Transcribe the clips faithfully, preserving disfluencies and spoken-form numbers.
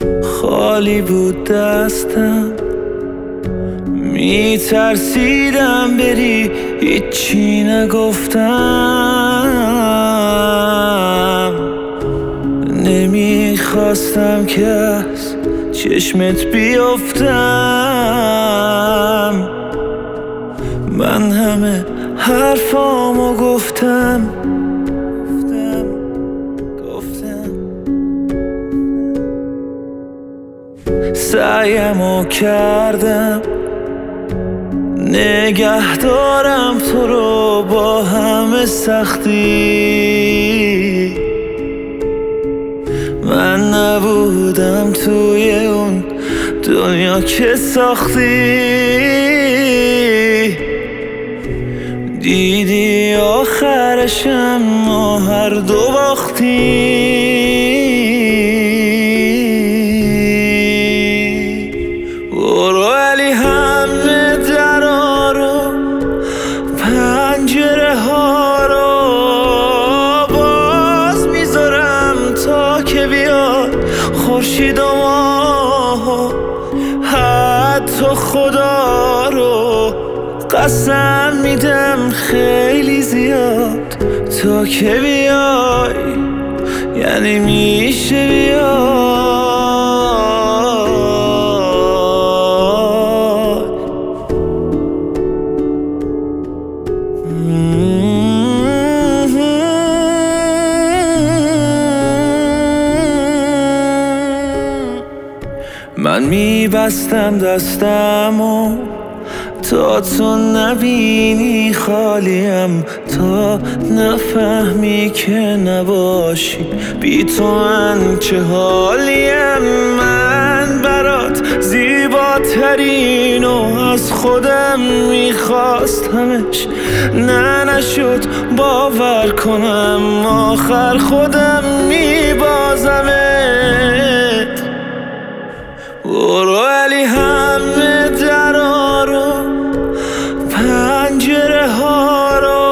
خالی بود دستم، میترسیدم بری، هیچی نگفتم. نمیخواستم که از چشمت بیفتم. من همه حرفامو گفتم گفتم گفتم سعیمو کردم نگه دارم تو رو با همه سختی. من نبودم توی اون دنیا که ساختی. دیدی آخرشم ما هر دو باختیم. برو ولی همه درا رو پنجره ها رو باز میذارم تا که بیاد خورشید و ماه. حتی خدا رو قسم میدم خیلی زیاد تا که بیای، یعنی میشه بیای. من میبستم دستمو تا تو نبینی خالیم، تا نفهمی که نباشی بی تو من چه حالیم. من برات زیباترین و از خودم میخواستمش، نه نشد باور کنم آخر خودم میبازمت. برو ولی همه درا رو پنجره ها رو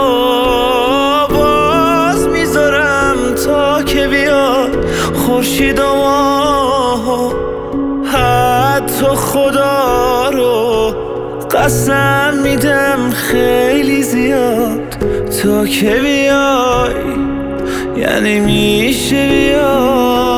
باز میذارم تا که بیاد خورشید و ماه. حتی خدا رو قسم میدم خیلی زیاد تا که بیای، یعنی میشه بیای.